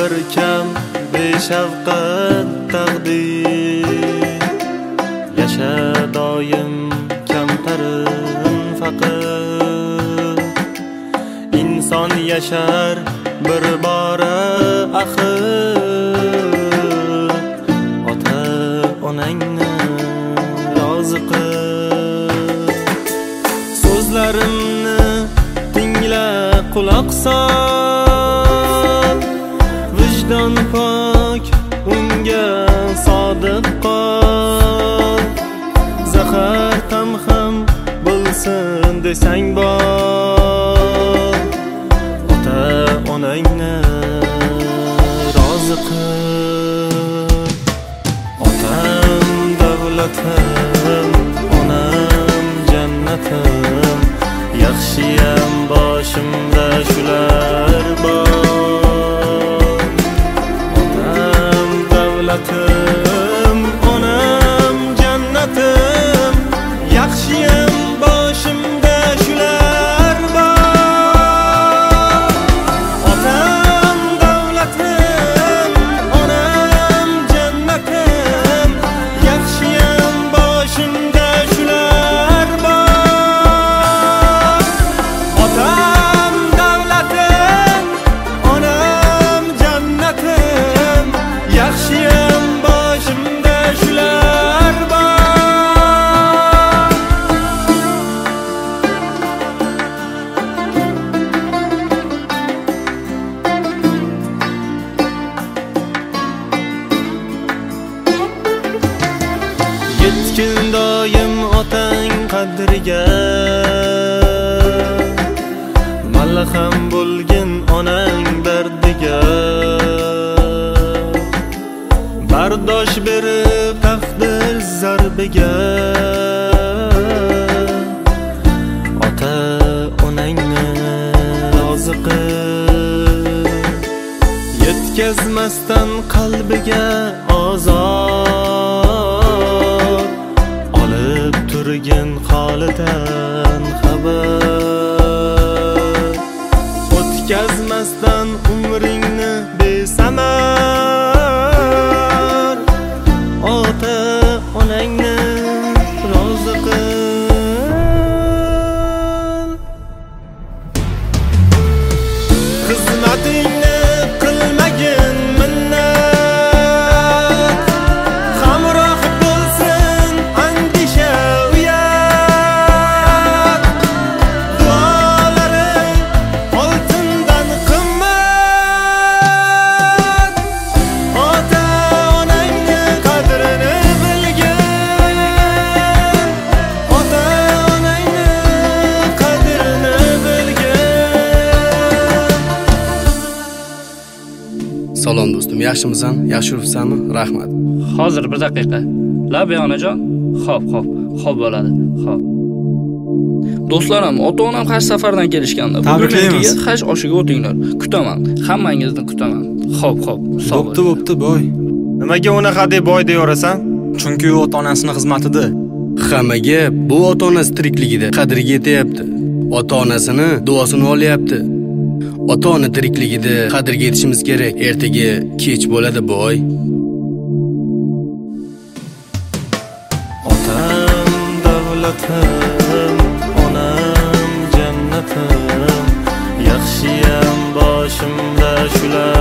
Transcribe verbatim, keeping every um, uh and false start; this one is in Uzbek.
kam beshafqat taqdir, yasha doim kamtarin faqir. İnson yashar bir bora axir, ota onangni rozi qil. So'zlarimni tingla, quloq sol, vijdon pok unga sodiq qol. Zahar tam ham bo'lsin desang bor, ota onangni rozi qil. Otam davlatim, onam jannatim, yaxshiyam boshimda shular bor. Otam davlatim, onam jannatim, yaxshiyam boshimda shular bor. Otam davlatim, onam jannatim, yaxshiyam boshimda shular bor. Otam davlatim, onam jannatim, yaxshiyam boshimda shular bor. Yetkin doim otang qadriga, malham bo'lgin onang dardiga. Bardosh berib taqdir zarbiga, ota onangni rozi qil. Yetkazmasdan qalbiga ozor, olib turgin holidan xabar. O'tkazmasdan umringni besamar, ota onangni rozi qil. Xizmatingni qilmagin minnat, hamroh bo'lsin andisha uyat. Duolaring oltindan qimmat, ota onangni qadrini bilgin. Ota onangni qadrini bilgin. Salom do'stim, yaxshimisan? Yaxshi yuribsanmi? Rahmat. Hozir bir daqiqa. Labi onajon. Xo'p, xo'p, xo'p bo'ladi. Xo'p. Do'stlarim, ota-onam haj safardan kelishganda, bugungiga haj oshiga o'tinglar. Kutaman. Hammangizni kutaman. Xo'p, xo'p. Bo'pti, bo'pti, boy. Nimaga unaqa deb boy deyorasan? Chunki u ota-onasining xizmatida. Hammaga bu ota-onasi tirikligida qadriga yetyapti. Ota-onasini duosini olyapti. Ota-ona tirikligida qadriga yetishimiz kerak. Ertaga kech bo'ladi, boy. Otam davlatim, onam jannatim, yaxshiyam boshimda shular